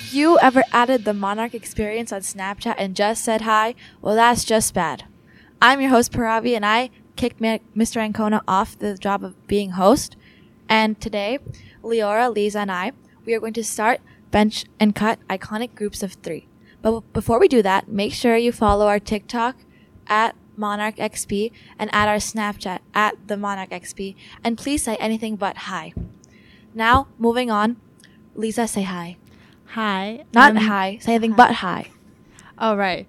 If you ever added the Monarch Experience on Snapchat and just said hi, well, that's just bad. I'm your host, Paravi, and I kicked Mr. Ancona off the job of being host. And today, Leora, Lisa, and I, we are going to start, bench, and cut iconic groups of 3. But before we do that, make sure you follow our TikTok at MonarchXP and at our Snapchat at the MonarchXP. And please say anything but hi. Now, moving on, Lisa, say hi. Hi. Not hi. Say anything but hi. Oh, right.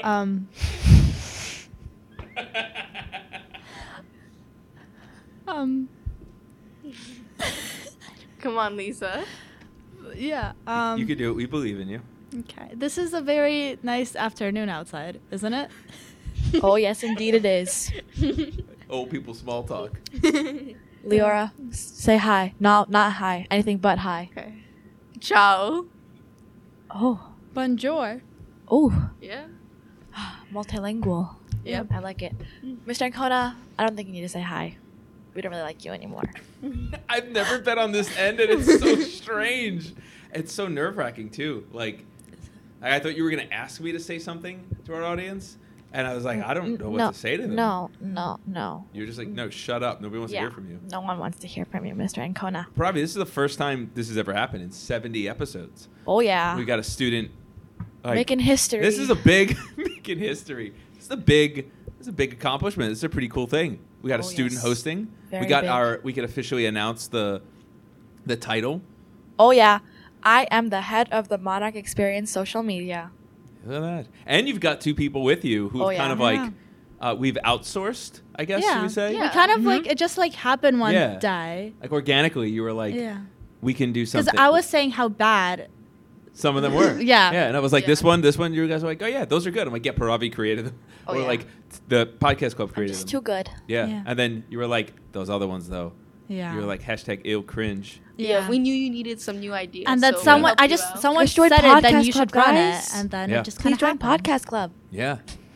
Come on, Lisa. Yeah. You could do it. We believe in you. Okay. This is a very nice afternoon outside, isn't it? Oh, yes, indeed it is. Old people small talk. Leora, say hi. No, not hi. Anything but hi. Okay. Ciao. Oh. Bonjour. Oh. Yeah. Multilingual. Yep. I like it. Mr. Ancona, I don't think you need to say hi. We don't really like you anymore. I've never been on this end, and it's so strange. It's so nerve-wracking, too. Like, I thought you were going to ask me to say something to our audience, and I was like, I don't know what to say to them. No. You're just like, no, shut up. Nobody wants to hear from you. No one wants to hear from you, Mr. Ancona. Probably this is the first time this has ever happened in 70 episodes. Oh, yeah. We got a student. Like, making history. This is a big making history. This is a big accomplishment. This is a pretty cool thing. We got a student yes. hosting. Very we got big. we could officially announce the title. Oh, yeah. I am the head of the Monarch Experience social media. Look at that. And you've got 2 people with you who Oh, yeah. kind of like we've outsourced, I guess, should we say? Yeah. We kind of like, it just like happened one Yeah. day. Like organically, you were like, Yeah. we can do Because something. I was saying how bad. Some of them were. Yeah. Yeah, and I was like, Yeah. this one, you guys were like, oh yeah, those are good. I'm like, yeah, Paravi created them. Oh, or yeah. like the podcast club created Just them. too good. Yeah. Yeah. And then you were like, those other ones though. Yeah. You were like, #ill cringe. Yeah. We knew you needed some new ideas. And then so we someone, helped I you just, out. someone Let's join said it, then Podcast you should Club, run guys. it. And then Yeah. it just kind Please of join Podcast Club. Yeah.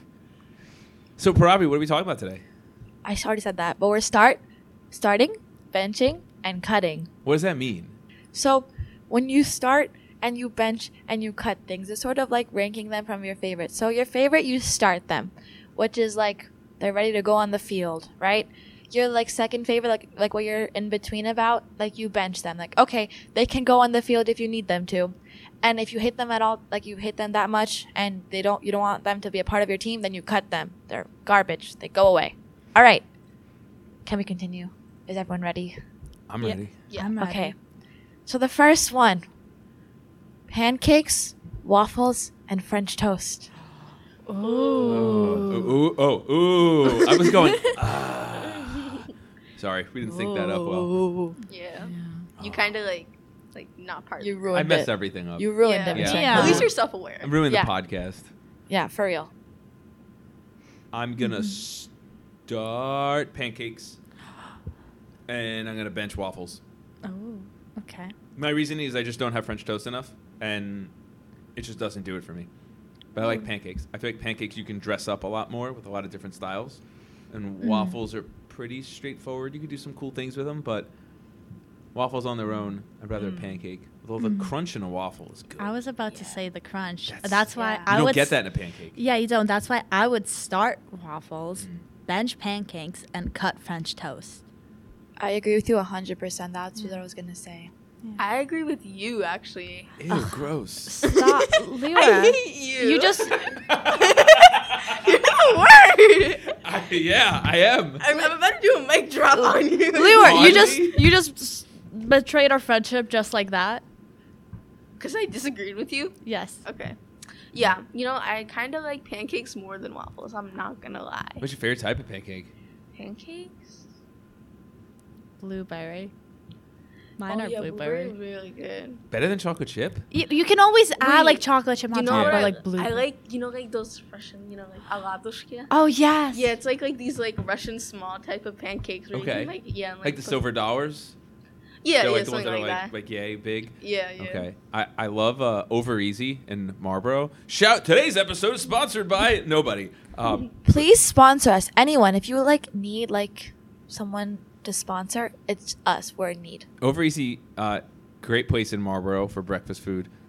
So Paravi, what are we talking about today? I already said that. But we're starting, benching, and cutting. What does that mean? So when you start and you bench and you cut things, it's sort of like ranking them from your favorite. So your favorite, you start them, which is like they're ready to go on the field, right? Your like second favorite, like what you're in between about, like you bench them. Like, okay, they can go on the field if you need them to. And if you hate them at all, like you hate them that much and you don't want them to be a part of your team, then you cut them. They're garbage. They go away. All right. Can we continue? Is everyone ready? I'm Yeah. ready. Yeah. I'm ready. Okay. So the first one, pancakes, waffles, and French toast. Ooh. Ooh. I was going, Sorry, we didn't sync that up well. Yeah. You kind of like not part. You of ruined I messed it. everything up. You ruined Yeah. it, Yeah. Mr. Yeah. At least Ancona. you're self-aware. I'm ruining Yeah. the podcast. Yeah, for real. I'm going to start pancakes, and I'm going to bench waffles. Oh, okay. My reasoning is I just don't have French toast enough, and it just doesn't do it for me. But I like pancakes. I feel like pancakes you can dress up a lot more with a lot of different styles, and waffles are pretty straightforward. You can do some cool things with them, but waffles on their own, I'd rather a pancake. Although the crunch in a waffle is good. I was about to say the crunch. That's- That's why Yeah. I you don't would get that in a pancake. Yeah, you don't. That's why I would start waffles, bench pancakes, and cut French toast. I agree with you 100%. That's what I was going to say. I agree with you, actually. Ew, gross. Stop, I Leora. hate you. You just You're the worst. Yeah, I am. I'm about to do a mic drop on you. Leora, On you just betrayed our friendship just like that. Because I disagreed with you? Yes. Okay. Yeah, I kind of like pancakes more than waffles. I'm not going to lie. What's your favorite type of pancake? Pancakes? Blueberry. Mine Oh, are yeah, blueberry. really good. Better than chocolate chip? You can always add Wait, like chocolate chip on top what or like blue. I like, like those Russian, like aladushka. Oh yes. Yeah, it's like these like Russian small type of pancakes. Where Okay. You can, and, Like the put- silver dollars? Yeah, They're yeah, like the ones something that like are that. like yay big? Yeah. Okay. I love Over Easy in Marlboro. Today's episode is sponsored by nobody. Please sponsor us. Anyone. If you need someone to sponsor, it's us. We're in need. Over Easy, great place in Marlboro for breakfast food.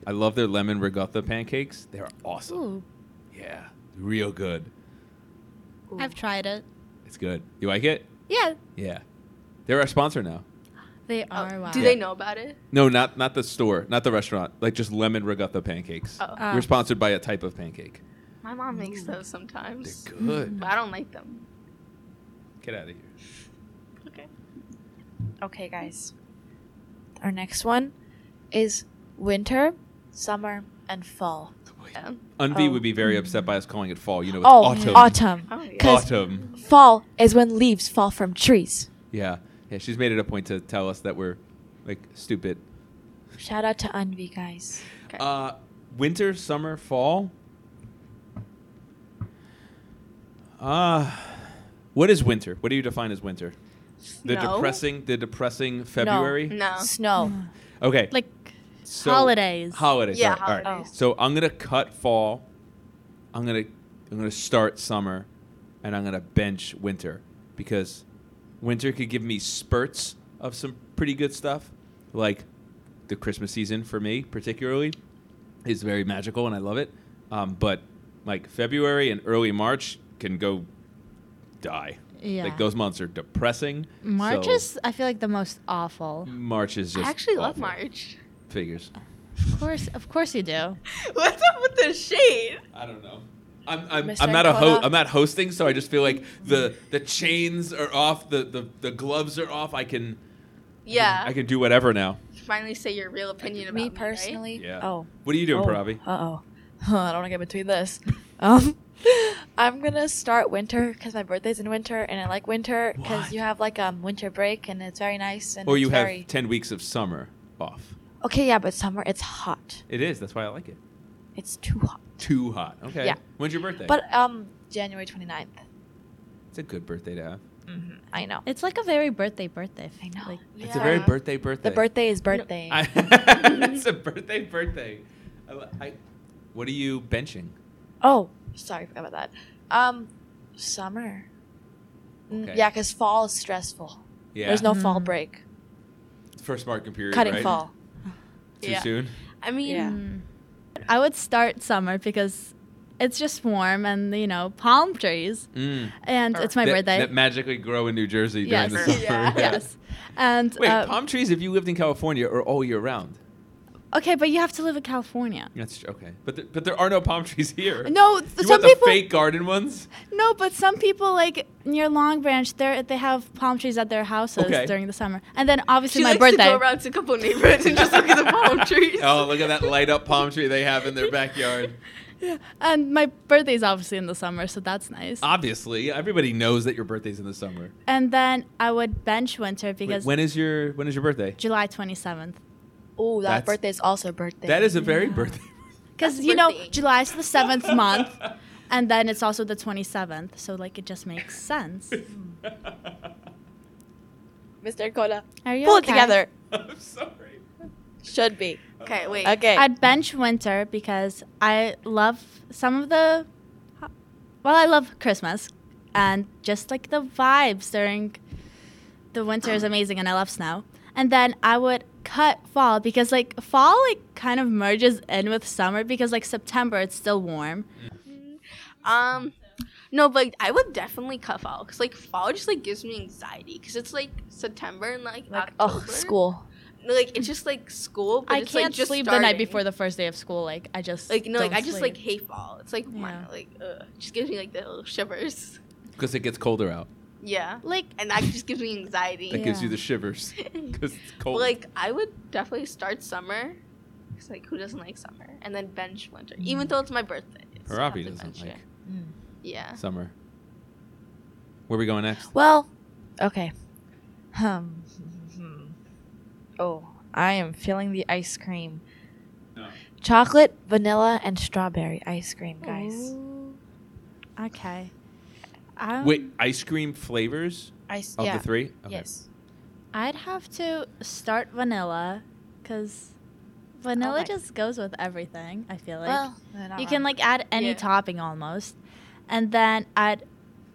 I love their lemon regatta pancakes. They're awesome. Ooh, Yeah, real good. I've tried it. It's good. You like it? Yeah, Yeah. They're our sponsor now. they Oh, are. Wow. do Yeah. they know about it? No, not the store, not the restaurant. Like just lemon regatta pancakes. Oh. Oh. We're sponsored by a type of pancake. My mom makes those They're sometimes, good. but I don't like them. Get out of here. Okay. Okay, guys. Our next one is winter, summer, and fall. Yeah. Unvi Oh. would be very upset by us calling it fall. You know, it's Oh, autumn. autumn. Oh yeah. 'Cause- Autumn. Fall is when leaves fall from trees. Yeah. Yeah, she's made it a point to tell us that we're like stupid. Shout out to Unvi, guys. Okay. Winter, summer, fall. What is winter? What do you define as winter? The No. depressing February. No. Snow. Okay. Like so- holidays. Holidays. Yeah, all right. holidays. So I'm gonna cut fall. I'm gonna start summer, and I'm gonna bench winter because winter could give me spurts of some pretty good stuff, like the Christmas season for me particularly is very magical and I love it. But like February and early March can go die. Yeah. Like those months are depressing. March so is, I feel like, the most awful. March is just I actually love awful. March. Figures. Of course you do. What's up with the shade? I don't know. I'm Mr. not a host. Ancona? I'm not hosting, so I just feel like the chains are off, the gloves are off. I can Yeah. I can do whatever now. Finally say your real opinion about Me me, right? personally. Yeah. Oh. What are you doing, Oh. Paravi? Uh-oh. I don't want to get between this. I'm going to start winter because my birthday's in winter, and I like winter because What? you have, like, winter break, and it's very nice. And Or it's you very... have 10 weeks of summer off. Okay, yeah, but summer, it's hot. It is. That's why I like it. It's too hot. Too hot. Okay. Yeah. When's your birthday? But, January 29th. It's a good birthday to have. Mm-hmm. I know. It's like a very birthday. I know. Like, It's a very Yeah. birthday. The birthday is birthday. It's a birthday. What are you benching? Oh, sorry, I forgot about that. Summer. Okay. Yeah, because fall is stressful. Yeah. There's no fall Mm. break. First marking period. Cutting right? fall. Too Yeah. soon. I mean, Yeah. I would start summer because it's just warm and, palm trees. Mm. And it's my that, birthday. that magically grow in New Jersey Yes. during the summer. Yeah. Yes. And Wait, palm trees, if you lived in California, are all year round. okay, but you have to live in California. That's okay. But there are no palm trees here. No, You some want the people. fake garden ones? No, but some people like near Long Branch, they have palm trees at their houses Okay. during the summer, and then obviously she my likes birthday. to go around to a couple neighborhoods and just look at the palm trees. Oh, look at that light up palm tree they have in their backyard. Yeah. And my birthday is obviously in the summer, so that's nice. Obviously, everybody knows that your birthday's in the summer. And then I would bench winter Wait, because when is your birthday? July 27th. Oh, that That's- birthday is also birthday. That is a very Yeah. birthday. Because, That's birthday. July is the 7th month, and then it's also the 27th, so, it just makes sense. Mr. Ancona. Are you Pull okay? it together. I'm sorry. Should be. Okay, wait. Okay. I'd bench winter because I love some of the. Well, I love Christmas, and just the vibes during the winter is amazing, and I love snow. And then I would cut fall because fall kind of merges in with summer because September it's still warm. No, but I would definitely cut fall because fall just gives me anxiety because it's September and October. Oh, school. It's just school. But I it's, can't just sleep the night starting. before the first day of school. I just I don't just sleep. hate fall. It's Yeah. just gives me the little shivers. Because it gets colder out. Yeah, Like and that just gives me anxiety. That gives you Yeah. the shivers. Because it's cold. But, I would definitely start summer. Cause who doesn't like summer? And then bench winter, even though it's my birthday. It's Parabi have to doesn't bench like it. Mm. Yeah. summer. Where are we going next? Well, okay. Oh, I am feeling the ice cream. No. Chocolate, vanilla, and strawberry ice cream, guys. Ooh. Okay. Wait, ice cream flavors Ice, of yeah. the three? Okay. Yes. I'd have to start vanilla because vanilla Okay. just goes with everything. I feel like Well, they're not you can wrong. add any Yeah. topping almost, and then I'd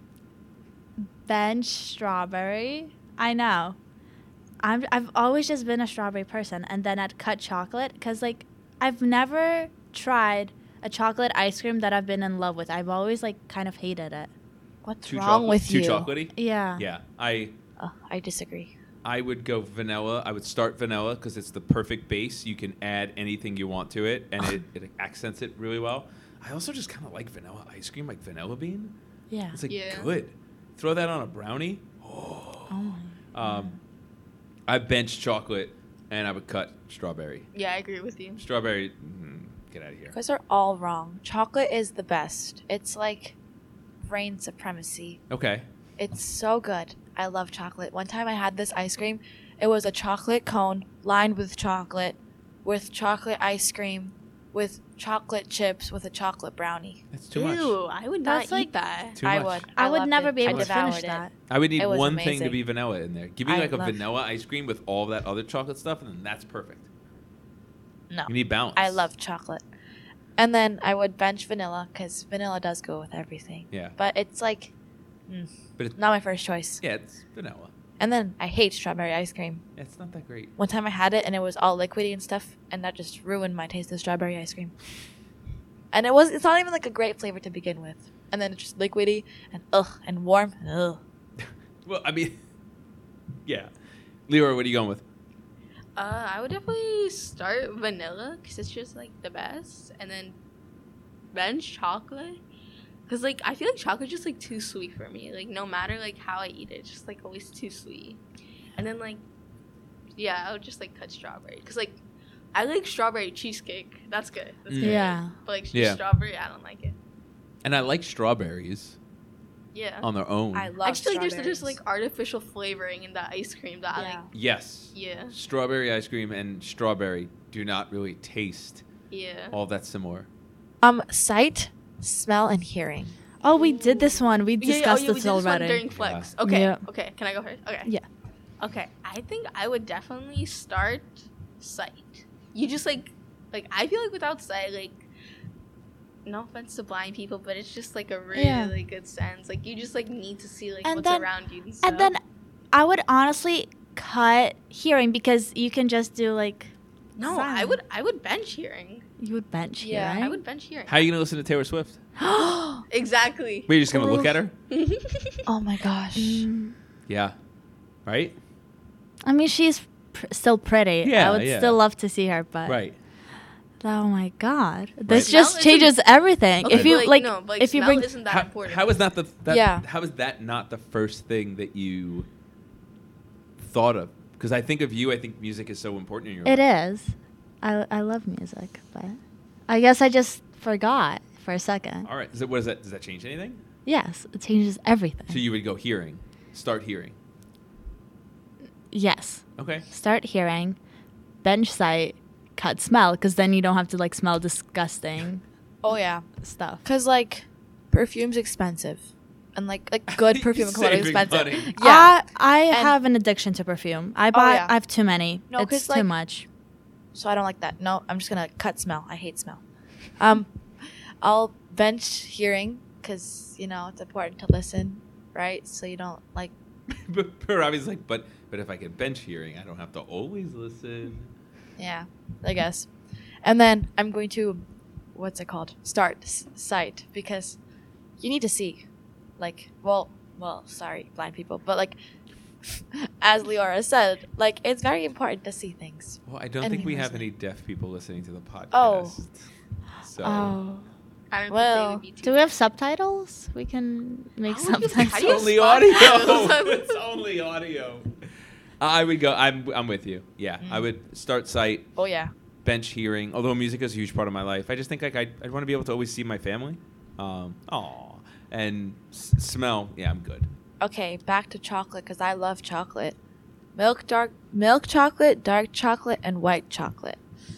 bench strawberry. I know, I've always just been a strawberry person, and then I'd cut chocolate because I've never tried a chocolate ice cream that I've been in love with. I've always like kind of hated it. What's wrong with you? Too chocolatey? Yeah. Yeah. I disagree. I would go vanilla. I would start vanilla because it's the perfect base. You can add anything you want to it, and it accents it really well. I also just kind of like vanilla ice cream, like vanilla bean. Yeah. It's like Yeah. good. Throw that on a brownie. Oh my. I bench chocolate, and I would cut strawberry. Yeah, I agree with you. Strawberry, get out of here. You guys are all wrong. Chocolate is the best. It's like reign supremacy. Okay. It's so good. I love chocolate. One time I had this ice cream. It was a chocolate cone lined with chocolate ice cream, with chocolate chips, with a chocolate brownie. That's too Ew, much. I would That's not like- eat that. Too I much. would. I would loved never it. be I able to devoured finish it. that. I would need It was one thing to amazing. be vanilla in there. Give me I like a love- vanilla ice cream with all that other chocolate stuff, and then that's perfect. No. You need balance. I love chocolate. And then I would bench vanilla because vanilla does go with everything. Yeah. But it's like, But it's, not my first choice. yeah, it's vanilla. And then I hate strawberry ice cream. It's not that great. One time I had it and it was all liquidy and stuff, and that just ruined my taste of strawberry ice cream. And it's not even like a great flavor to begin with. And then it's just liquidy and warm. Ugh. Well, I mean, yeah. Leroy, what are you going with? I would definitely start vanilla because it's just like the best, and then bench chocolate because like I feel like chocolate's just like too sweet for me. Like no matter like how I eat it, it's just like always too sweet. And then like yeah, I would just like cut strawberry because like I like strawberry cheesecake. That's good. That's good. Yeah. But like Yeah. strawberry, I don't like it. And I like strawberries Yeah. on their own. I love I just feel like there's strawberries. just like artificial flavoring in the ice cream that I like. Yes. Yeah. Strawberry ice cream and strawberry do not really taste Yeah. all that similar. Sight, smell, and hearing. Oh, we did this one. We discussed we this did this one already. during Flex. Yeah. Okay. Yeah. Okay. Can I go first? Okay. Yeah. Okay. I think I would definitely start sight. You just like I feel like without sight, like no offense to blind people, but it's just like a really Yeah. good sense. Like you just like need to see like And what's then- around you and stuff. And then I would honestly cut hearing because you can just do like no, silent. I would bench hearing. You would bench Yeah, hearing. I would bench hearing. How are you going to listen to Taylor Swift? Exactly. We're just going to look at her? Oh my gosh. Mm. Yeah. Right? I mean, she's still pretty. Yeah, I would yeah. still love to see her, but Right. oh my god, this Smell just changes everything. Okay, if you but, like, no, but, if you smell bring, isn't that How, important. how is that Yeah. How is that not the first thing that you thought of? Because I think of you, I think music is so important in your it life. is. I love music, but I guess I just forgot for a second. All right. Does that change anything? Yes, it changes everything. So you would go hearing, start hearing. Yes, Okay. start hearing, bench sight, cut smell, because then you don't have to like smell disgusting Oh yeah. stuff. Cause like, perfume's expensive, and like good perfume can be Saving expensive. money. Yeah. I And- have an addiction to perfume. I buy. yeah. I have too many. No, 'cause, it's too like- much. So I don't like that. No, I'm just gonna cut smell. I hate smell. I'll bench hearing because it's important to listen, right? So you don't like. But Paravi's like, but if I can bench hearing, I don't have to always listen. Yeah, I guess. And then I'm going to, what's it called? Start sight because you need to see, like, well, sorry, blind people, but like, as Leora said, like it's very important to see things. Well, I don't And think we have listening. any deaf people listening to the podcast. Oh. So Oh, I don't Well, think they would be too do we have subtitles? We can make How would you- subtitles. how it's do you only spot audio. that? It's only audio. I would go. I'm with you. Yeah, I would start sight, Oh yeah. bench hearing. Although music is a huge part of my life, I just think like I'd want to be able to always see my family. And smell. Yeah, I'm good. Okay, back to chocolate because I love chocolate. Milk chocolate, dark chocolate, and white chocolate.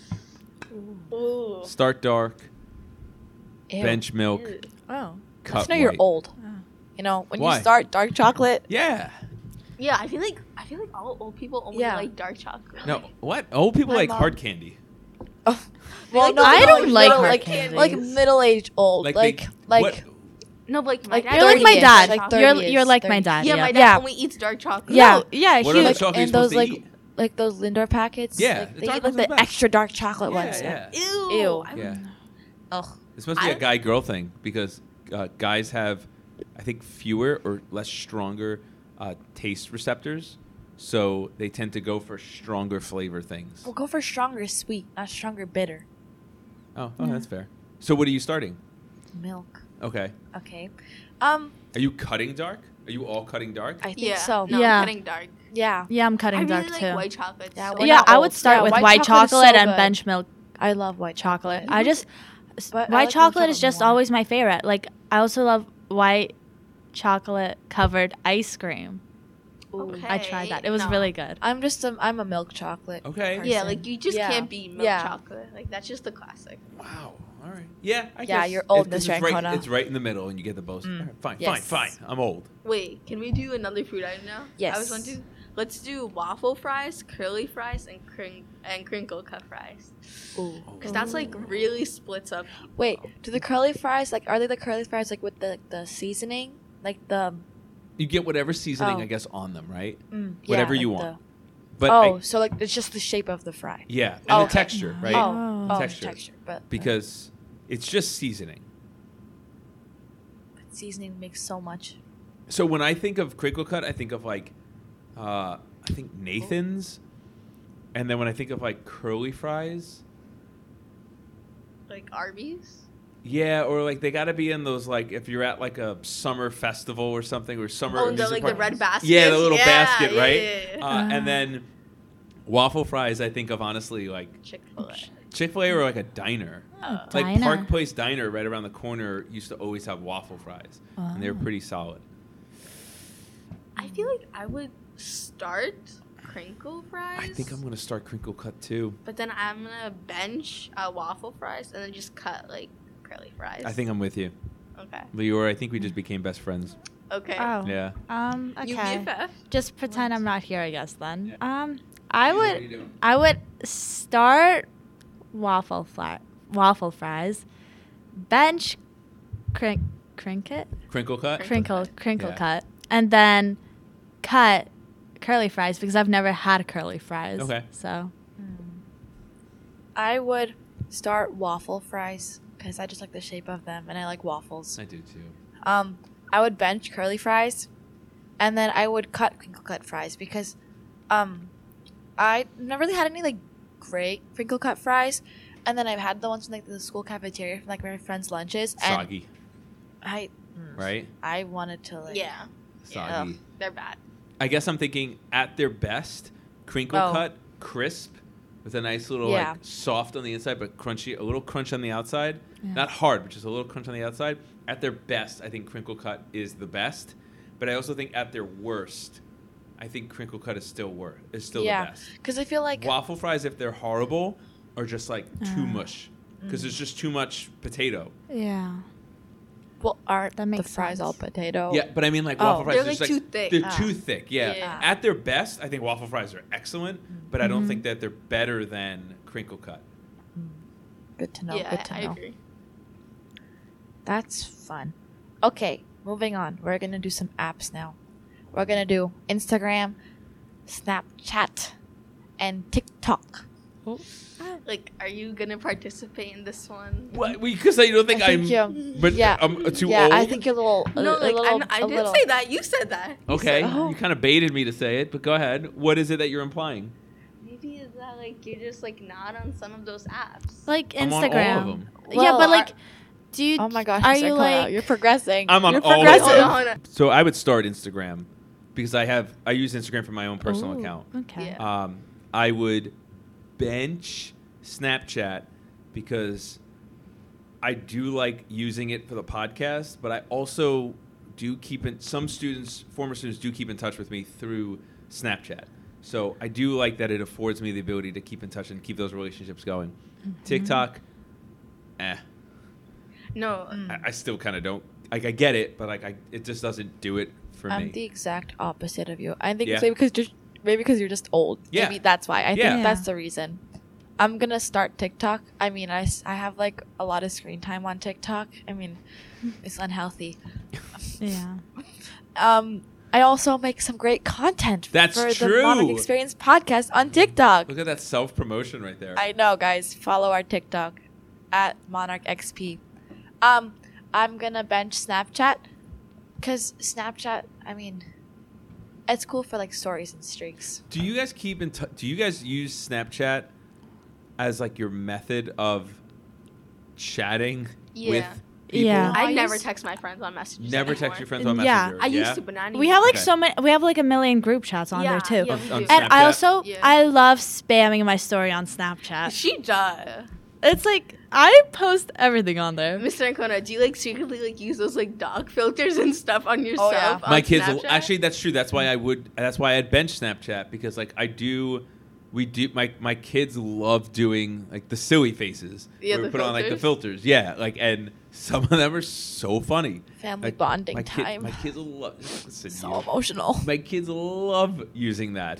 Ooh. Start dark, Ew. bench milk, Ew. Oh, cut That's when white. you're old. oh. When Why? you start dark chocolate. Yeah. Yeah, I feel like all old people only Yeah. like dark chocolate. No, what? Old people My like mom- hard candy. Oh, like no, the- I no, don't like middle- hard candies. like middle-aged old, like what- No, but like my Like, dad You're like my 30-ish, dad. like you're 30-ish, you're like my 30. dad. Yeah, my dad Yeah. only eats dark chocolate. Yeah, yeah. What he, other like, chocolate are you and supposed those, to like, eat? like those Lindor packets. Yeah, like, the they dark eat like ones are the the best. extra dark chocolate Yeah, ones. yeah. Ew. Ew. Yeah. Ugh. It's supposed to be a guy-girl thing because guys have, I think, fewer or less stronger taste receptors, so they tend to go for stronger flavor things. We'll go for stronger sweet, not stronger bitter. Oh, that's fair. So what are you starting? Milk. Okay. Okay. Are you cutting dark? Are you all cutting dark? I think Yeah. so. No, Yeah. I'm cutting dark. Yeah. Yeah, I'm I cutting really dark like too. white chocolate. Yeah, so we're Yeah, not I old. would start Yeah, with white white chocolate is chocolate so and good. bench milk I love white chocolate. I just But I white like chocolate is just more. always my favorite. Like I also love white chocolate covered ice cream. Okay. I tried that. It was No. really good. I'm a milk chocolate. Okay. person. Yeah, like you just Yeah. can't beat milk Yeah. chocolate. Like that's just the classic. Wow. All right. Yeah. I Yeah, guess. you're old, It's Mr. right, Ancona. it's right in the middle, and you get the most. Mm. All right, fine. Yes. Fine. I'm old. Wait, can we do another food item now? Yes. I was want to. Let's do waffle fries, curly fries, and crinkle cut fries. Ooh. Because that's like really splits up. Wait, do the curly fries are they the curly fries like with the seasoning, like the You get whatever seasoning, Oh. I guess, on them, right? yeah, Whatever you like want. the- But oh, I- so like it's just the shape of the fry. yeah, and Oh, the okay. texture, right? Oh, Texture. texture, but Because it's just seasoning. seasoning makes so much. So when I think of crinkle cut, I think of like, I think Nathan's, and then when I think of like curly fries, Like Arby's. yeah, or like they got to be in those like if you're at like a summer festival or something or summer. Oh, the amusement like the park. red basket. Yeah, the little basket, right? Yeah. And then waffle fries, I think of honestly like Chick-fil-A. Chick-fil-A or like a diner. Like Diner. Park Place Diner right around the corner used to always have waffle fries, and they were Oh. pretty solid. I feel like I would start crinkle fries. I think I'm gonna start crinkle cut too. But then I'm gonna bench waffle fries and then just cut like curly fries. I think I'm with you, Okay. Leora. I think we just became best friends. Okay. Oh. Yeah. You Okay. BFF. Just pretend I'm not here, I guess then. Yeah. I would start waffle fries, bench crinkle Crinkle cut. Crinkle Yeah. cut, and then cut curly fries because I've never had curly fries. Okay. So I would start waffle fries because I just like the shape of them and I like waffles. I do too. I would bench curly fries, and then I would cut crinkle cut fries because, I never really had any like great crinkle cut fries, and then I've had the ones from like the school cafeteria from like my friends' lunches, and Soggy, I right? wanted to like Yeah. Soggy. They're bad. I guess I'm thinking at their best, crinkle Oh. cut, crisp, with a nice little Yeah. like soft on the inside but crunchy, a little crunch on the outside. Yeah. Not hard, but just a little crunch on the outside. At their best, I think crinkle cut is the best. But I also think at their worst, I think crinkle cut is still the yeah, best. because I feel like Waffle fries, if they're horrible, are just like too Ah. mush because there's just too much potato. yeah. well, aren't That the makes fries sense. all potato? Yeah, but I mean like Oh. waffle fries. They're, just, like, too thick. They're Ah. too thick. Yeah. Yeah. At their best, I think waffle fries are excellent, but I don't Mhm. think that they're better than crinkle cut. Good to know. yeah, good to I know. agree. That's fun. Okay, moving on. We're gonna do some apps now. We're gonna do Instagram, Snapchat, and TikTok. Like, are you gonna participate in this one? What? Because I don't think I think I'm. you're- But yeah, I'm too yeah, old. I think you're a little. No, like I a didn't little. say that. You said that. You Okay, said- Oh. you kind of baited me to say it, but go ahead. What is it that you're implying? Maybe is that like you're just like not on some of those apps? Like I'm on all Instagram. of them. Yeah, Well, but like, do you? Oh my gosh! Are Mr. you Cloud, like? You're progressing. I'm on you're all of progressive. them. Hold on. So I would start Instagram because I use Instagram for my own personal Ooh, account. Okay. Yeah. I would bench Snapchat because I do like using it for the podcast, but I also do keep in former students do keep in touch with me through Snapchat. So I do like that it affords me the ability to keep in touch and keep those relationships going. Mm-hmm. TikTok, No. I still kind of don't. Like I get it, but like it just doesn't do it for I'm me. the exact opposite of you. I think Yeah. it's maybe because you're just old. Yeah. Maybe that's why. I Yeah. think that's the reason. I'm gonna start TikTok. I mean, I have like a lot of screen time on TikTok. I mean, it's unhealthy. Yeah. I also make some great content That's for true. the Monarch Experience podcast on TikTok. Look at that self-promotion right there. I know, guys. Follow our TikTok at Monarch XP. I'm gonna bench Snapchat because Snapchat, I mean, it's cool for like stories and streaks. Do you guys keep in do you guys use Snapchat as like your method of chatting Yeah. with people? Yeah. I I never use- text my friends on Messages. Never anymore. text your friends on Yeah. Messenger. I used to, but not anymore. We have like Okay. so many. We have like a million group chats on Yeah, there too. yeah, On- we on do. And I Snapchat? also Yeah. I love spamming my story on Snapchat. She does. It's like I post everything on there. Mr. Ancona, do you like secretly like use those like dog filters and stuff on yourself? yeah. on My kids Snapchat? actually that's true. That's why I'd bench Snapchat because like my kids love doing like the silly faces. Yeah, where we the put on like the filters. filters. Yeah, like and some of them are so funny. Family Like, bonding my time. my kids love listen, So you. emotional. My kids love using that.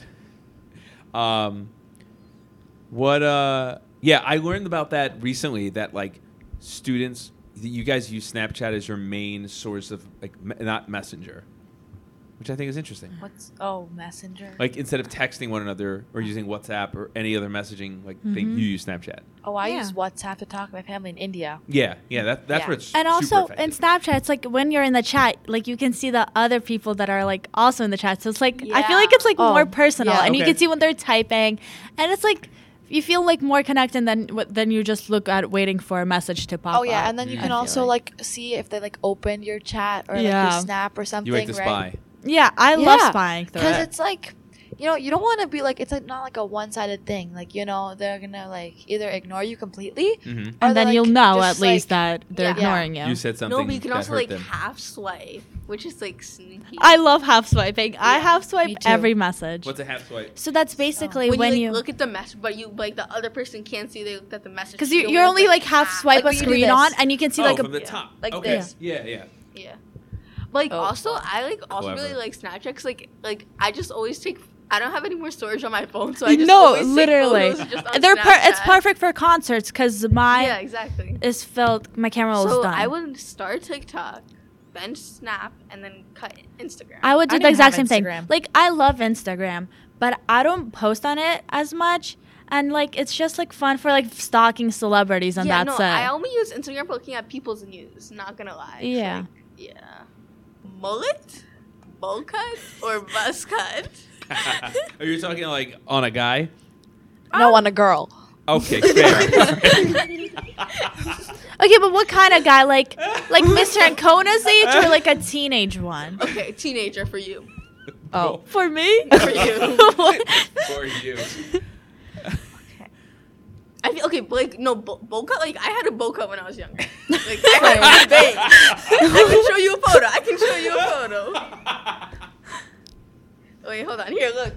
Yeah, I learned about that recently that like students you guys use Snapchat as your main source of like not Messenger, which I think is interesting. Messenger? Like instead of texting one another or using WhatsApp or any other messaging like thing, you use Snapchat. Oh, I Yeah. use WhatsApp to talk to my family in India. Yeah, that's Yeah. where it's And super also effective. in Snapchat, it's like when you're in the chat, like you can see the other people that are like also in the chat. So it's like I feel like it's like Oh, more personal, yeah. and you Okay. can see when they're typing, and it's like you feel like more connected than you just look at waiting for a message to pop up. Oh yeah, and then you I can feel also like see if they like opened your chat or like Yeah. your Snap or something. you like to spy. right? Yeah, I love spying through because it. it's like, you know, you don't want to be like it's like not like a one-sided thing. Like, you know, they're gonna like either ignore you completely, Mm-hmm. or And they're, then like, you'll know just, at least like- that they're Yeah. ignoring you. You said something No, but you can that also hurt like them. half swipe, which is like sneaky. I love half swiping. I Yeah, half me swipe too. every message. What's a half swipe? So that's basically when, when you, you like, look at the message, but you like the other person can't see they looked at the message. because so you're only like half swipe Like a when you do screen this. on, and you can see like from a the yeah. top. Like okay. this. Yeah. Yeah. Like Oh. also, I like also Clever. really like Snapchat because like I just always take. I don't have any more storage on my phone, so I just no, always take literally. photos just on They're it's Snapchat. perfect for concerts because my Yeah, exactly. is filled. My camera roll is So done. I would start TikTok, bench Snap, and then cut Instagram. I would do I the didn't exact have same Instagram. thing. Like I love Instagram, but I don't post on it as much. And like it's just like fun for like stalking celebrities, and yeah, that's no, it. I only use Instagram for looking at people's news. Not gonna lie. It's Yeah. like, yeah. Mullet, bowl cut, or buzz cut. Are you talking like on a guy? No, on a girl. Okay, fair. Okay, but what kind of guy? Like Mr. Ancona's age or like a teenage one? Okay, teenager for you. Oh. For me? For you. For you. I feel okay, but like no bowl cut. Like I had a bowl cut when I was younger. Like I had a big. I can show you a photo. I can show you a photo. Wait, hold on. Here, look.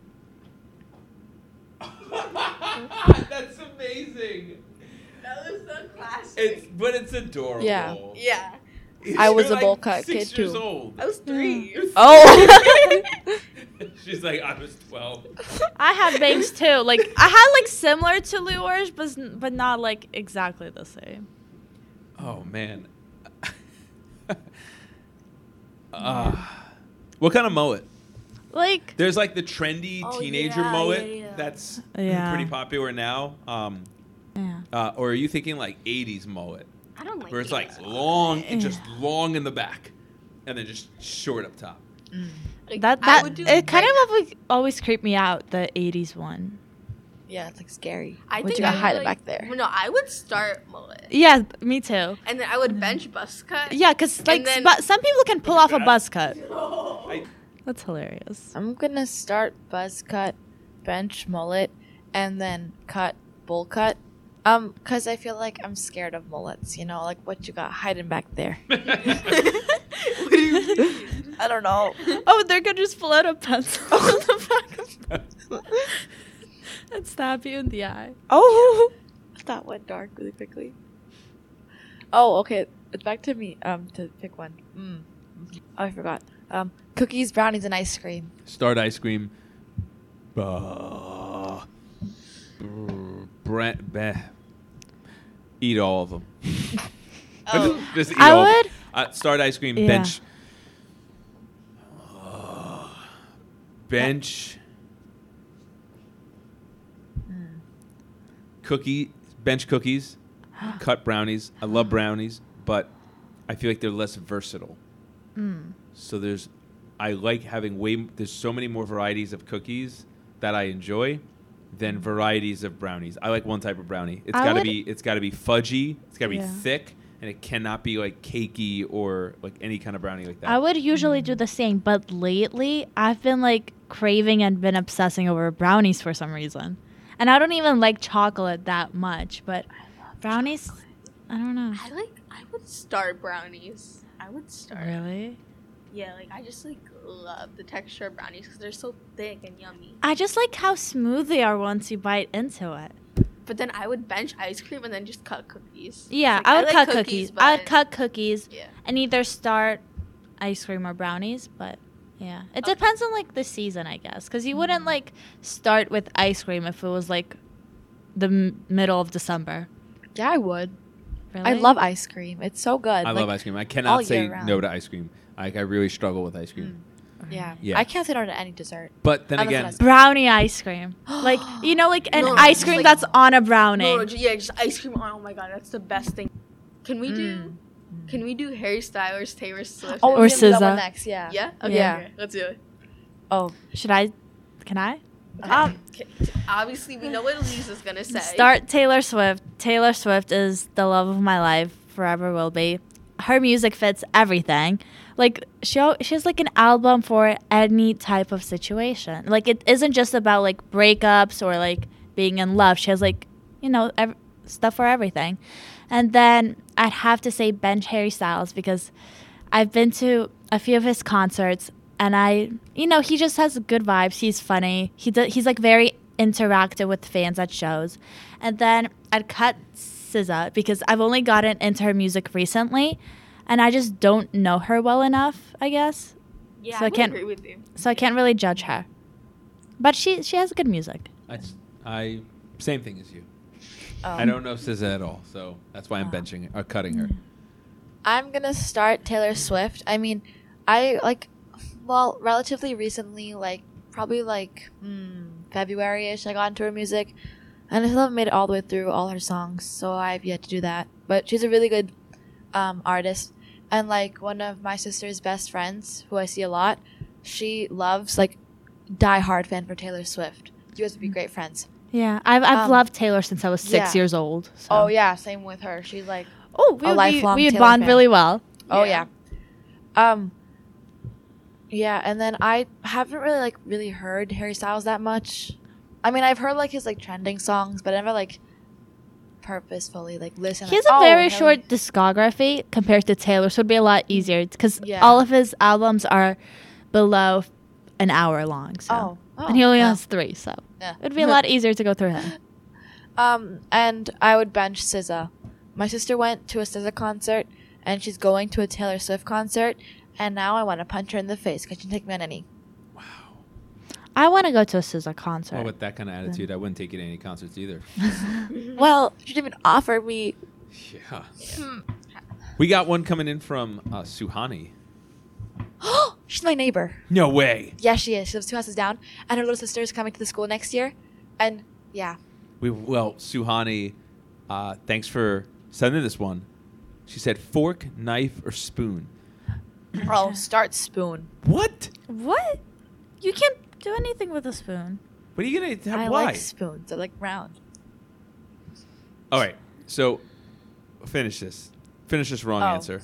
That's amazing. That was so classic. But it's adorable. Yeah. Yeah, I was You're a bowl like cut 6 kid, years too. Old. I was 3. Oh. She's like, I was 12. I had bangs too. Like I had like similar to Luor's, but not like exactly the same. Oh man. What kind of mullet? Like There's like the trendy Oh, teenager yeah, mullet yeah, yeah. that's Yeah. pretty popular now. yeah. Or are you thinking like 80s mullet? I don't like. Where it's like these. long, and just long in the back, and then just short up top. Like, That I would do it kind right of always creeped me out, the 80s one. Yeah, it's like scary. I But think you gotta I would, hide it like- back there. No, I would start mullet, Yeah, me too. and then I would bench buzz cut. Yeah, because like then- but some people can pull off a buzz cut. I, That's hilarious. I'm gonna start buzz cut, bench mullet, and then cut bowl cut. Cause I feel like I'm scared of mullets. You know, like what you got hiding back there. What do you mean? I don't know. Oh, they're gonna just pull out a pencil on the back and stab you in the eye. Oh, that went dark really quickly. Oh, okay. It's back to me. To pick one. Oh, I forgot. Cookies, brownies, and ice cream. Start ice cream. Eat all of them. Oh. Just eat I all of would. them. Start ice cream, Yeah. bench. bench bench cookies, cut brownies. I love brownies, but I feel like they're less versatile. So there's so many more varieties of cookies that I enjoy than varieties of brownies. I like one type of brownie. It's got to be fudgy, it's got to be thick, and it cannot be like cakey or like any kind of brownie like that. I would usually do the same, but lately I've been like craving and been obsessing over brownies for some reason. And I don't even like chocolate that much, but brownies, chocolate. I don't know. I would start brownies. I would start. Really? Yeah, like I just like love the texture of brownies because they're so thick and yummy. I just like how smooth they are once you bite into it. But then I would bench ice cream and then just cut cookies. Yeah, like, I would like cut cookies. I would cut cookies and either start ice cream or brownies, but yeah. It depends on like the season, I guess, because you wouldn't like start with ice cream if it was like the middle of December. Yeah, I would. Really? I love ice cream. It's so good. I love ice cream. I cannot say no to ice cream. I really struggle with ice cream. Yeah. Yeah. I can't say no to any dessert. But then again, brownie ice cream. Like, you know, like an ice cream that's on a brownie. No, just ice cream. Oh my god, that's the best thing. Can we do Harry Styles, Taylor Swift? Or SZA. Next, yeah. Yeah? Okay, Yeah. okay, let's do it. Oh, can I? Okay. Obviously, we know what Lisa's gonna say. Start Taylor Swift. Taylor Swift is the love of my life, forever will be. Her music fits everything. Like she has like an album for any type of situation. Like it isn't just about like breakups or like being in love. She has like, you know, stuff for everything. And then I'd have to say bench Harry Styles because I've been to a few of his concerts and he just has good vibes. He's funny. He's like very interactive with fans at shows. And then I'd cut SZA because I've only gotten into her music recently and I just don't know her well enough, I guess. Yeah, so I can't agree with you. So I can't really judge her. But she has good music. I same thing as you. Oh. I don't know SZA at all, so that's why I'm benching or cutting her. I'm gonna start Taylor Swift. I mean, relatively recently, like probably like February-ish, I got into her music, and I still haven't made it all the way through all her songs, so I've yet to do that. But she's a really good artist, and like one of my sister's best friends, who I see a lot, she loves like die-hard fan for Taylor Swift. You guys would be great friends. Yeah, I've loved Taylor since I was 6 years old. So. Oh yeah, same with her. She's like we lifelong would Taylor bond fan. really well. Oh yeah. Yeah, and then I haven't really heard Harry Styles that much. I mean, I've heard like his like trending songs, but I never like purposefully like listen. He has a very short discography compared to Taylor, so it'd be a lot easier because all of his albums are below an hour long. So. And he only has 3, so it'd be a lot easier to go through him. And I would bench SZA. My sister went to a SZA concert, and she's going to a Taylor Swift concert, and now I want to punch her in the face because she can take me on any. Wow. I want to go to a SZA concert. Well, with that kind of attitude, I wouldn't take you to any concerts either. Well, she didn't even offer me. Yeah. We got one coming in from Suhani. She's my neighbor. No way. Yeah, she is. She lives 2 houses down, and her little sister is coming to the school next year, and yeah. Suhani, thanks for sending this one. She said fork, knife, or spoon. Oh, start spoon. What? What? You can't do anything with a spoon. What are you gonna have? I Why? like spoons. I like round. All right. So, finish this. Finish this wrong answer.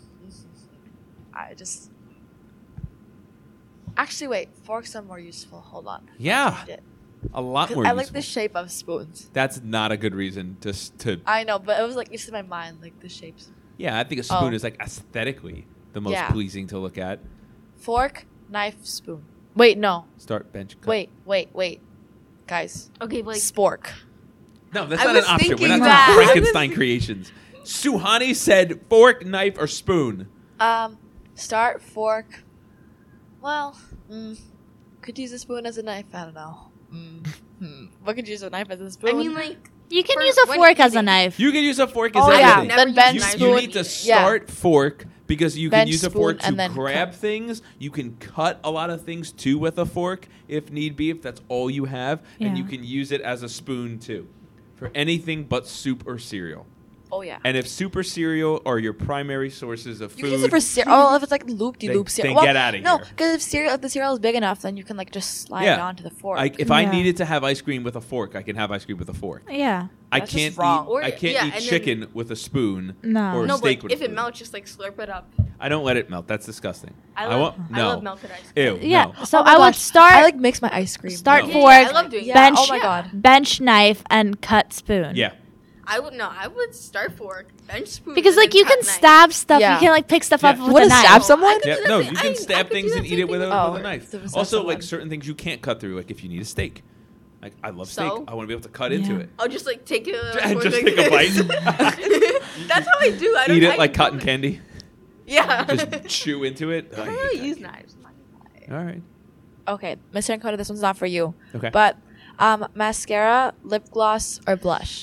Actually, wait. Forks are more useful. Hold on. Yeah. A lot more I useful. like the shape of spoons. That's not a good reason to. I know, but it was like used to my mind, like the shapes. Yeah, I think a spoon is like aesthetically the most pleasing to look at. Fork, knife, spoon. Wait, no. Start, bench, cut. Wait. Guys. Okay, but like spork. No, that's I not an was option. We're thinking not that. doing Frankenstein creations. Suhani said fork, knife, or spoon. Start, fork. Well, could use a spoon as a knife. I don't know. What could you use a knife as a spoon? I mean, like You can use a fork as a knife. You can use a fork as Oh, anything. yeah. Then bench You spoon. need to start fork, Because you can bench, use a spoon, fork to and then grab cut. things. You can cut a lot of things too with a fork if need be, if that's all you have. And you Yeah. can use it as a spoon too for anything but soup or cereal. Oh yeah. And if soup or cereal are your primary sources of You food, can use it for cereal. Oh, if it's like loop-de-loop Then- cereal. then get outta No, here. because if the cereal is big enough, then you can like just slide it onto the fork. if I Yeah. needed to have ice cream with a fork, I can have ice cream with a fork. Yeah. I That's can't just wrong. Or- I can't yeah, eat and then- chicken with a spoon No. or No, steak but with a if it spoon. melts, just like slurp it up. I don't let it melt. That's disgusting. I no. love melted ice cream. Ew. Yeah. No. So Oh my I would gosh, start I like mix my ice cream. start No. fork, I love doing Yeah. bench, Oh my god. bench knife, and cut spoon. Yeah. I would start fork, bench spoon. Because and like then you cut can knife. stab stuff. Yeah. You can like pick stuff Yeah. up You with wanna a knife. stab someone? I could Yeah, do that no, same- you I can stab could do things that and same eat it with thing. a Oh, knife. so was that Also, someone? like certain things you can't cut through. Like if you need a steak, like I love steak. So? I want to be able to cut into Yeah. it. I'll just like take it. And just take a bite. That's how I do. I don't Eat I it like don't- cotton candy. Yeah. Just chew into it. I Oh, don't I really hate use that. knives. I'm not gonna lie. All right. Okay, Mr. Ancona, this one's not for you. Okay. But mascara, lip gloss, or blush?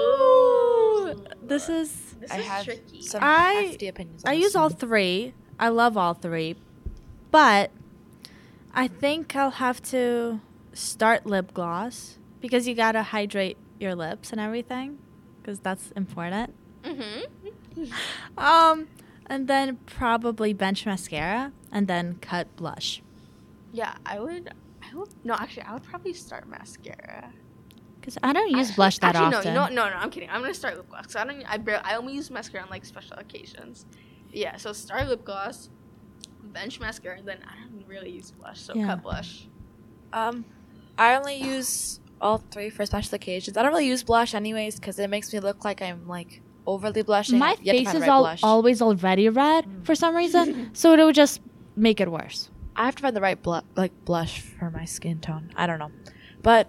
Ooh. This is. This I is have tricky. some I- hefty opinions. On I this use all one. three. I love all three, but I think I'll have to start lip gloss because you gotta hydrate your lips and everything, because that's important. Mm-hmm. And then probably bench mascara, and then cut blush. Yeah, I would. No, actually, I would probably start mascara. Because I don't use blush that actually, often. No, I'm kidding. I'm gonna start lip gloss. 'Cause I only use mascara on like special occasions. Yeah, so start lip gloss, bench mascara, and then I don't really use blush, so Yeah. cut blush. I only use all three for special occasions. I don't really use blush anyways because it makes me look like I'm like overly blushing. My You have to face find the is right blush. always already red for some reason, so it would just make it worse. I have to find the right blush for my skin tone. I don't know, but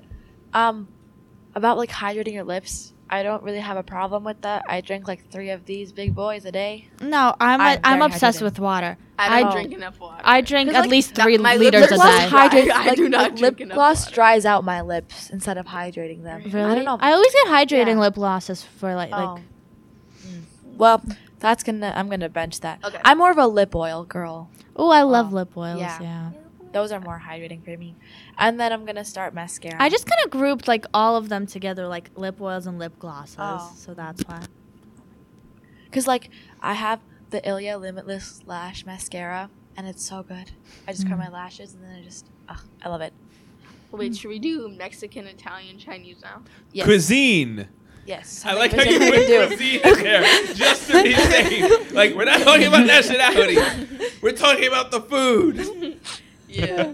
about like hydrating your lips, I don't really have a problem with that. I drink like 3 of these big boys a day. No, I'm I'm very obsessed hydrated. with water. I don't I- drink enough water. I drink 'Cause, at like, least no, 3 my liters lips a are gloss day. dry. hydrates. I like, do not lip drink enough gloss water. dries out my lips instead of hydrating them. Really? I don't know. I always get hydrating Yeah. lip glosses for like Oh. Well, I'm gonna bench that. Okay. I'm more of a lip oil girl. Oh, I love Oh, lip oils. yeah. Yeah. Those are more hydrating for me. And then I'm gonna start mascara. I just kind of grouped like all of them together, like lip oils and lip glosses. Oh. So that's why. because like I have the Ilia Limitless Lash Mascara, and it's so good. I just curl my lashes, and then I love it. Wait, should we do Mexican, Italian, Chinese now? Yes. Cuisine. Yes. I like how think you we put can do. cuisine in there just to be safe. Like we're not talking about nationality. We're talking about the food. Yeah.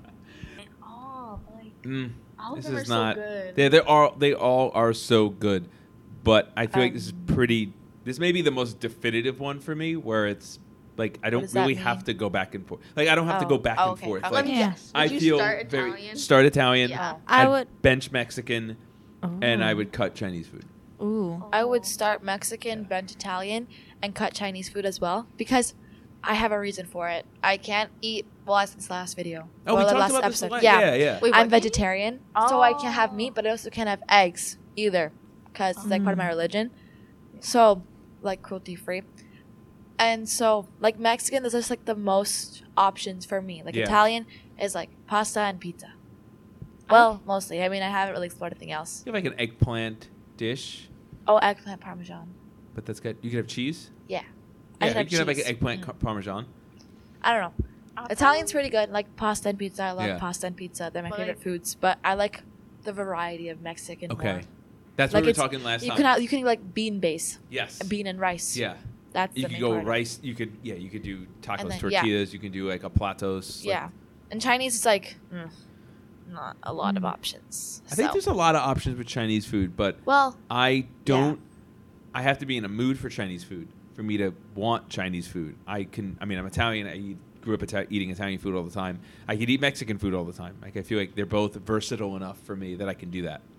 Mm, All of this them are is not. so good. They all are so good, but I feel like this is pretty. This may be the most definitive one for me, where it's like I don't does that really mean? have to go back and forth. Like I don't have to Oh. go back Oh, and okay. forth. Let Like me Yeah. guess. I Would you feel start very Italian? start Italian. Yeah. I I'd would. bench Mexican, and I Ooh. would cut Chinese food. Ooh. I would start Mexican, bench Italian, and cut Chinese food as well because I have a reason for it. I can't eat. Well, that's this last video. Oh, we Or the talked last about this. episode. Last, Yeah. yeah. Wait, I'm what? vegetarian, so I can't have meat, but I also can't have eggs either because it's like part of my Mm. religion. So, like cruelty free. And so, like Mexican, there's just like the most options for me. Like Yeah. Italian is like pasta and pizza. Well, mostly. I mean, I haven't really explored anything else. You have like an eggplant dish, Oh, eggplant parmesan. but that's good. You could have cheese. Yeah. Yeah, I you could could have like an cheese. eggplant Mm. parmesan. I don't know. Italian's pretty good. Like pasta and pizza. I love Yeah. pasta and pizza. They're my But, favorite like- foods. But I like the variety of Mexican. Okay, more. that's Like what we were it's- talking last You time. can have, you can eat like bean base, Yes. bean and rice. Yeah. That's You the could main go part of it. rice. You could do tacos, And then- yeah. tortillas. You can do like a platos. like- Yeah, and Chinese is like not a lot of Mm. options. I think so. there's a lot of options with Chinese food, but well, I don't. I have to be in a mood for Chinese food for me to want Chinese food. I mean, I'm Italian. Grew up eating Italian food all the time. I could eat Mexican food all the time. Like I feel like they're both versatile enough for me that I can do that.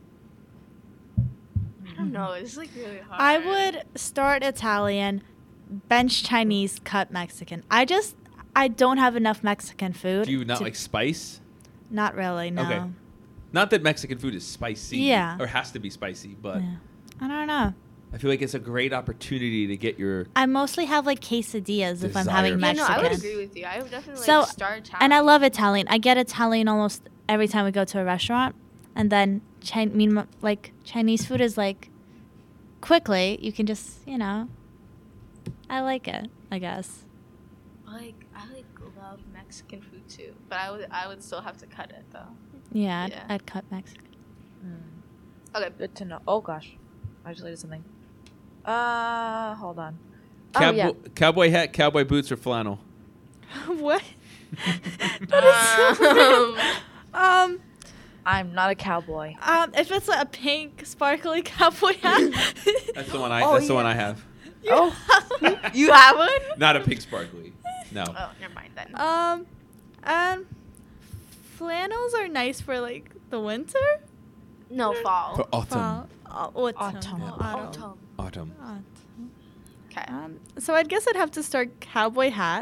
I don't know. It's like really hard. I would start Italian, bench Chinese, cut Mexican. I don't have enough Mexican food. Do you not to- like spice? Not really. No. Okay. Not that Mexican food is spicy. Yeah. Or has to be spicy, but Yeah. I don't know. I feel like it's a great opportunity to get your. I mostly have like quesadillas if I'm having Desire. Yeah, Mexican. no, I would agree with you. I would definitely So, start Italian. And I love Italian. I get Italian almost every time we go to a restaurant. And then Chinese food is like quickly. You can just, I like it, I guess. I love Mexican food too, but I would still have to cut it though. Yeah, Yeah. I'd cut Mexican. Okay. Good to know. Oh gosh, I just deleted something. Hold on. Cowboy hat, cowboy boots, or flannel. What? Um, I'm not a cowboy. If it's a pink sparkly cowboy hat. That's the one I. Oh, that's the one yeah. I have. Oh, you have one? Not a pink sparkly. No. Oh, never mind then. And flannels are nice for like the winter. No, fall. For autumn. Fall. Autumn. Autumn. Okay. So I'd guess I'd have to start cowboy hat.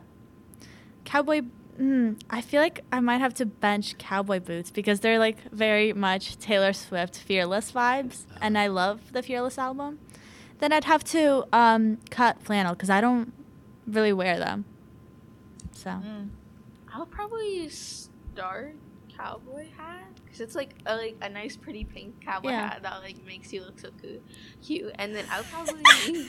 I feel like I might have to bench cowboy boots because they're like very much Taylor Swift Fearless vibes, and I love the Fearless album. Then I'd have to cut flannel because I don't really wear them. So I'll probably start cowboy hat because it's like a nice, pretty pink cowboy Yeah. hat that like makes you look so cute. And then I'll probably.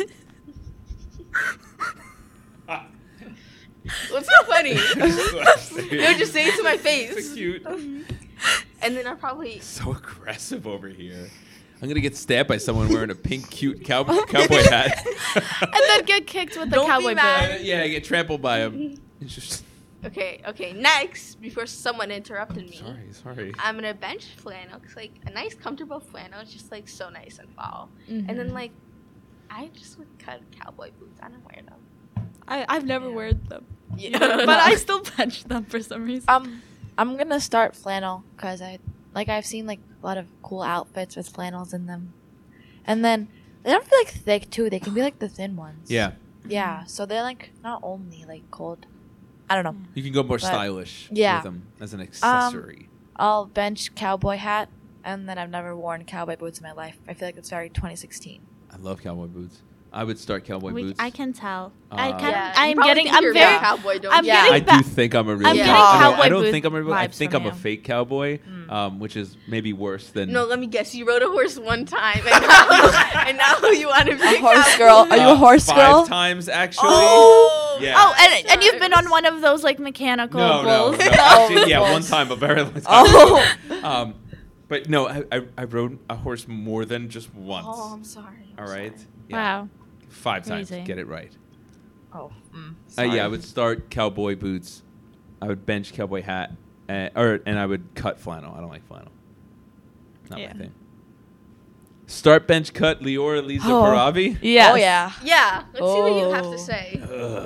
What's so funny? No, just say it to my face. So cute. And then I'll probably. So aggressive over here. I'm gonna get stabbed by someone wearing a pink, cute cowboy hat. and then get kicked with the Don't be cowboy mad. boot. Yeah, I get trampled by him. It's just. Okay. Next, before someone interrupted me, Sorry. I'm gonna bench flannel because like a nice, comfortable flannel is just like so nice in fall. Mhm. And then like, I just would cut cowboy boots. I don't wear them. I've never worn them, Yeah. but I still bench them for some reason. I'm gonna start flannel because I've seen like a lot of cool outfits with flannels in them, and then they don't feel like thick too. They can be like the thin ones. Yeah, Yeah. So they're like not only like cold. I don't know. you can go more But- stylish yeah. with them as an accessory. I'll bench cowboy hat, and then I've never worn cowboy boots in my life. I feel like it's very 2016. I love cowboy boots. I would start cowboy boots. I can tell. Yeah, I'm you probably getting. think I'm you're a very. real cowboy, don't I'm you? getting I ba- do think I'm a real I'm getting cowboy. cowboy I don't boot think I'm a real. I vibes think from I'm a you. fake cowboy, which is maybe worse than. No, let me guess. You rode a horse one time, and now you want to be A horse girl? Are you a horse 5 girl? times actually. Oh, Yeah. Oh, and you've been on one of those like mechanical No. bulls. Actually, yeah, one bulls. time, a very long time. Oh. ago. But no, I rode a horse more than just once. Oh, I'm sorry. All right. Sorry. Yeah. Wow. 5 times. Crazy. Get it right. Oh. Yeah, I would start cowboy boots. I would bench cowboy hat, and I would cut flannel. I don't like flannel. Not Yeah. my thing. Start bench cut Leora Lisa Oh. Paravi. Yes. Oh yeah. Yeah. Let's see what you have Oh. to say.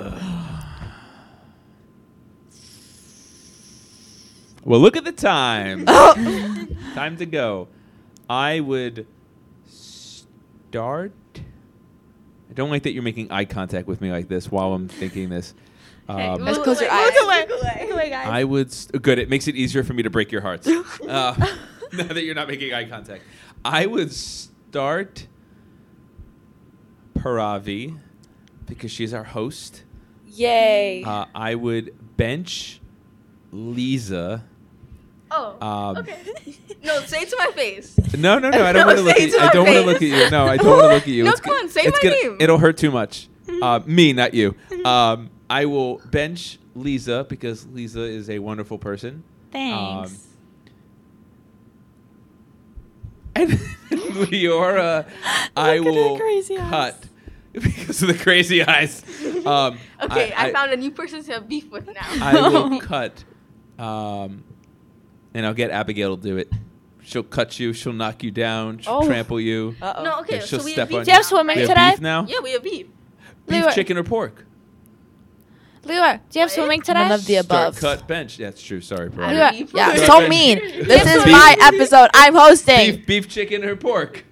Well, look at the time. Time to go. I would start. I don't like that you're making eye contact with me like this while I'm thinking this. Let's close your Look eyes. away. Look away, guys. I would good. It makes it easier for me to break your hearts. Now that you're not making eye contact, I would start Paravi because she's our host. Yay. I would bench Lisa. Oh. Okay. No, say it to my face. No. I don't No, want to look say at it you. to I my don't want to face. look at you. No, I don't want to look at you. No, come on, say my name. It'll hurt too much. Me, not you. I will bench Lisa because Lisa is a wonderful person. Thanks. And Leora, I Look at her will crazy eyes. cut because of the crazy eyes. Okay, I found a new person to have beef with now. I will cut, and I'll get Abigail to do it. She'll cut you. She'll knock you down. She'll Oh. trample you. Uh-oh. No, okay, Yeah, she'll so we step have on beef. Do you have now, swimming We right? have today? beef now. Yeah, we have beef. Beef, Leora. chicken, or pork. Leora, do you have What? swimming today? None of the above. Start, cut, bench. Yeah, that's true. Sorry, bro. I Yeah, don't eat yeah, pork. so mean. This is Beef. my episode. I'm hosting. Beef, chicken, or pork.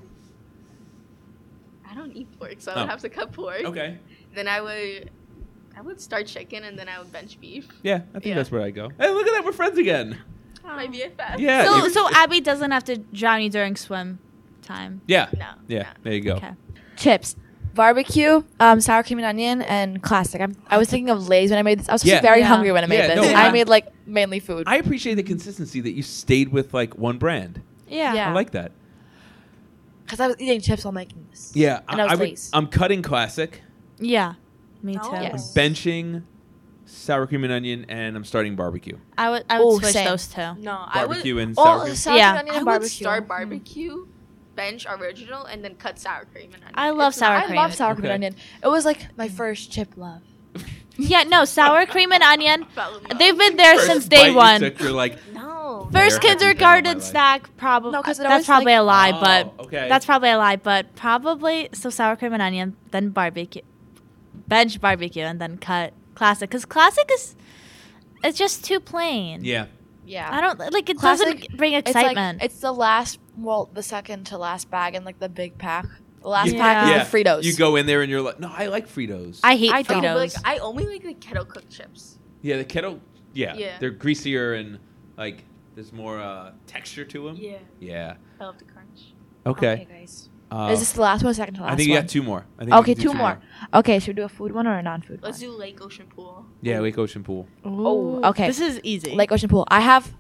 I don't eat pork, so I Oh. would have to cut pork. Okay. Then I would start chicken, and then I would bench beef. Yeah, I think Yeah. that's where I go. Hey, look at that. We're friends again. My BFF. Yeah. So, you- so Abby doesn't have to drown you during swim. time. Yeah. No. Yeah. no. There you go. Okay. Chips, barbecue, sour cream and onion, and classic. I was thinking of Lay's when I made this. I was Yeah. very Yeah. hungry when I made Yeah, this. no, I I- made like mainly food. I appreciate the consistency that you stayed with like one brand. Yeah. Yeah. I like that. Because I was eating chips while making this. Yeah. And I was would, Lay's. I'm cutting classic. Yeah. Me too. Oh. Yes. Benching sour cream and onion, and I'm starting barbecue. I would Ooh, switch same. those two. No, I would. Barbecue and Oh, sour cream. sour Yeah. cream and onion I and would barbecue. start barbecue, bench original, and then cut sour cream and onion. I love sour I cream. love sour cream and Okay. onion. It was like my first chip love. Yeah, no, sour cream and onion. Fell in love. They've been there First since bite day you one. took, you're like, No. First There, I think that all my kindergarten life. snack, probably. No, 'cause it that's always, probably like- a lie, Oh, but okay. that's probably a lie. But probably so sour cream and onion, then barbecue, bench barbecue, and then cut classic. Because classic is, it's just too plain. yeah. Yeah. I don't like it. Classic, Doesn't bring It's excitement. like it's the last, well, the second to last bag in like the big pack. The last Yeah. pack Yeah. is the Fritos. You go in there and you're like, no, I like Fritos. I hate I don't, No, Fritos. but, like I only like the kettle cooked chips. Yeah, the kettle. Yeah, Yeah. they're greasier and like there's more texture to them. Yeah. Yeah. I love the crunch. Okay. guys. Uh, Is this the last one or second to last I think you one? got two more. I think we Okay, can do two more. Okay, should we do a food one or a non-food Let's one? do Lake Ocean Pool. Yeah, Lake Ocean Pool. Oh, okay. This is easy. Lake Ocean Pool.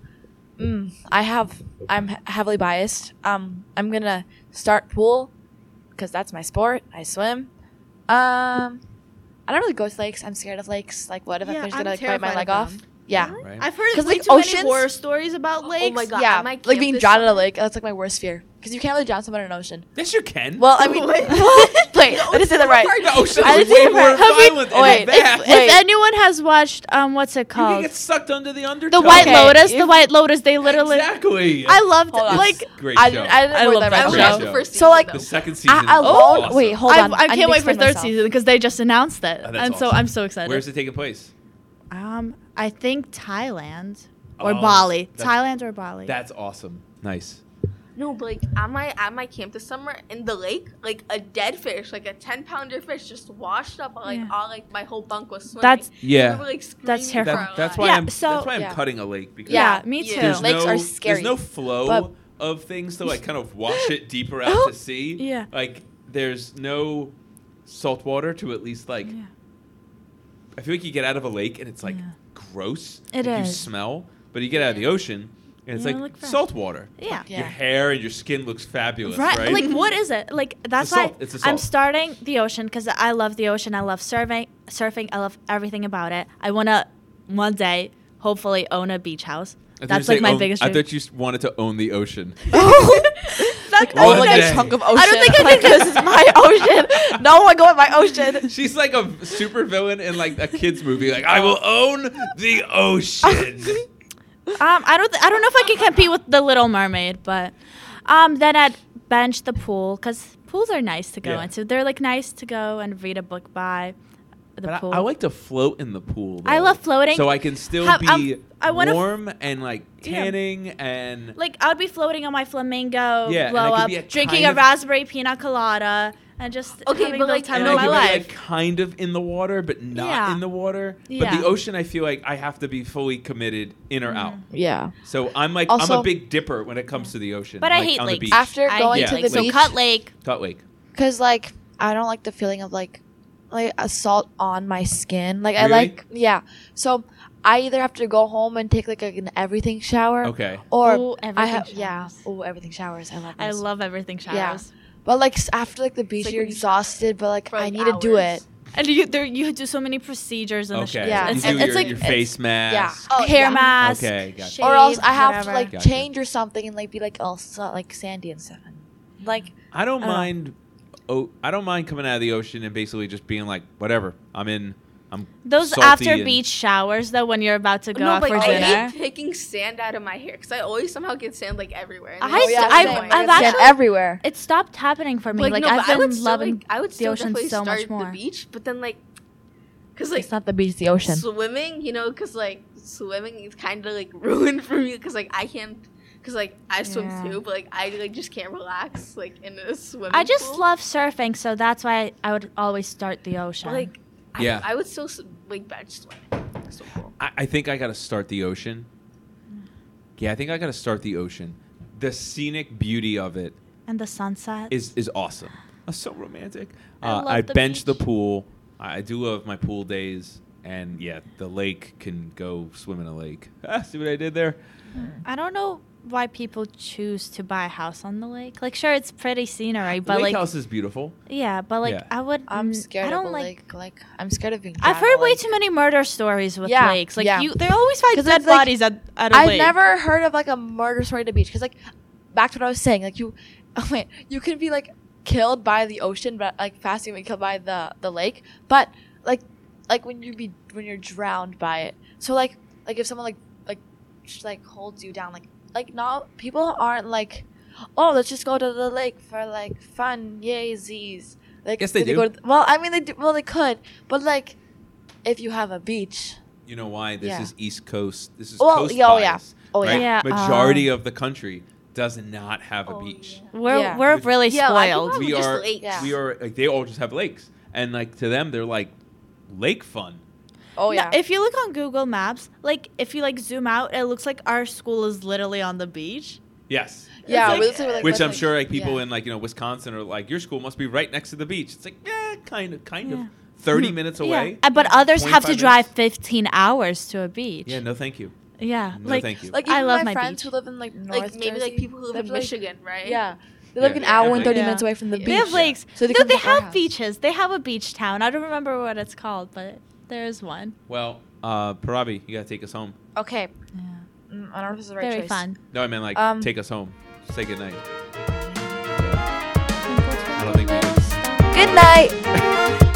I'm heavily biased. I'm gonna start pool because that's my sport. I swim. I don't really go to lakes. I'm scared of lakes. Like, what if a Yeah, fish I'm gonna like bite my terrified leg of off? them. Yeah. Right? I've heard 'Cause, way like, too many oceans- horror stories about lakes. Oh my god! Yeah, at my like camp being this drowned in a summer- lake. That's like my worst fear because you can't really drown someone in an ocean. Yes, you can. Well, I mean, Wait. wait, I just did that right. the ocean I is didn't way say it more right. Have you- violent wait, and vast. Wait. If anyone has watched, what's it You can called? get sucked under the undertow. The White Okay, Lotus. if- The White Lotus. They literally. Exactly. I loved Hold on. like. Great I show. didn't. I didn't I work love that that right. I show. watched the first So, season, like, though. the second season. I is alone. awesome. Wait, hold on. I need can't to wait for explain third myself. season because they just announced it, Oh, that's and so awesome. I'm so excited. Where's it taking place? I think Thailand or Oh, Bali. that's- Thailand or Bali. That's awesome. Nice. No, but like at my camp this summer in the lake, like a dead fish, like a 10-pounder fish, just washed up. Like Yeah. all like my whole bunk was swimming. That's- Yeah. We were, like, That's screaming terrifying. for our That's lives. why Yeah, I'm. so- That's why I'm Yeah. cutting a lake because yeah, me Yeah. too. there's Lakes no are scary, there's no flow but- of things to like kind of wash it deeper out to sea. Yeah. Like there's no salt water to at least like. Yeah. I feel like you get out of a lake and it's like Yeah. gross. It like, You is. smell, but you get out of the ocean and it's You like look fresh. salt water. Yeah. Yeah. Your hair and your skin looks fabulous, Right. right? Like, what is it? Like, that's the why salt. It's the I'm salt. starting the ocean because I love the ocean. I love surfing. I love everything about it. I want to one day, hopefully, own a beach house. I thought That's you like say my own- biggest I dream. thought you wanted to own the ocean. Like, One oh, like day. a chunk of ocean. I don't think I like, can- this is my ocean. No one go in my ocean. She's like a super villain in like a kids movie. Like I will own the ocean. I don't know if I can compete with the Little Mermaid, but then I'd bench the pool because pools are nice to go Yeah. into. They're like nice to go and read a book by the But pool. I like to float in the pool. I though. love floating. So I can still Have- be I wanna f- warm and like Yeah. tanning and like I would be floating on my flamingo, Yeah, and blow I could up, be a drinking kind a of- rassbary pina colada, and just Okay, having but, the like, time and of I my can be life. like kind of in the water, but not Yeah. in the water. But Yeah. the ocean, I feel like I have to be fully committed in or out. Yeah. So I'm like I'm a Also- big dipper when it comes to the ocean. But I like, hate on the lakes. beach. After I going hate to lakes. the So beach, Cut Lake. Cut Lake. because like I don't like the feeling of like a salt on my skin. Like I Really? like so I either have to go home and take like an everything shower. Okay. Or Ooh, I everything have showers. everything showers. I love. I those. love everything showers. But like after like the beach, like you're when you exhausted. But like for, I like, need to do hours. it. And you do so many procedures in the Okay. shower. Yeah. You It's, do it's your, like your face mask. Oh, hair yeah. mask. Okay, gotcha. shave, Or else I have whatever. to like Gotcha. change or something and like be like like sandy and stuff. Like I don't I don't know. mind. Oh, I don't mind coming out of the ocean and basically just being like, whatever. I'm Those salty after and- beach showers though when you're about to go No, out but for I dinner. hate picking sand out of my hair because I always somehow get sand like everywhere. And I it's st- so I've- annoying. I've sand actually- everywhere. It stopped happening for me. Like no, but I've been still, loving like, I would the still ocean definitely so much start more. the beach, but then like, cause like It's not the beach, it's the ocean. swimming, you know, cause like swimming is kind of like ruined for me, cause like I can't, cause like I swim Yeah. too, but like I like just can't relax like in a swimming. I just pool. love surfing, so that's why I would always start the ocean. But, like Yeah. I would still like bench swim. So cool. I think I got to start the ocean. Yeah, I think I got to start the ocean. The scenic beauty of it And the sunset. is awesome. That's so romantic. I love I the bench the beach. pool. I do love my pool days. And yeah, the lake can go swim in a lake. See what I did there? I don't know why people choose to buy a house on the lake. Like, sure, it's pretty scenery, The but lake like, house is beautiful. yeah, but like, Yeah. I would. I'm scared I don't of a like. lake. Like, I'm scared of being. I've drowned in heard a way lake. too many murder stories with Yeah, lakes. Like, yeah. they always find 'Cause dead it's like- bodies at a I've lake. never heard of like a murder story at the beach. Because like, back to what I was saying. Like you, wait, you can be like killed by the ocean, but like fasting be killed by the lake. But like when you're drowned by it. So like if someone like holds you down, like not people aren't like, oh, let's just go to the lake for like fun, yay z's. Like Yes, they do. Go well, I mean they do, well they could, but like if you have a beach. You know why? This Yeah. is East Coast. This is Well, coast yeah, oh, yeah. bias. Oh, right? yeah. Majority of the country does not have a beach. We're Yeah. we're really Yeah, like, spoiled. Probably We just are lakes. Yeah. we are like they all just have lakes, and like to them they're like lake fun. Oh No, yeah. if you look on Google Maps, like if you like zoom out, it looks like our school is literally on the beach. Yes. yeah, like- we literally, like, Which went, I'm sure like people yeah. in like Wisconsin are like, your school must be right next to the beach. It's like, yeah, kind of Yeah. 30 minutes away. Yeah. But others have to 25 drive minutes. 15 hours to a beach. Yeah, no, thank you. Yeah. No, like thank you. Like I even love my my friends beach. who live in like North Like maybe Jersey, like people who live they in have, like- Michigan, right? Yeah, they live Yeah. an hour Yeah. and 30 Yeah. minutes away from the They beach. They have lakes. So they no, come they to our have house. beaches. They have a beach town. I don't remember what it's called, but there's one. Well, Parabi, you gotta take us home. Okay, Yeah. I don't know if this is the right Very choice. fun. No, I meant like take us home. Say goodnight. I don't think we can. Good night.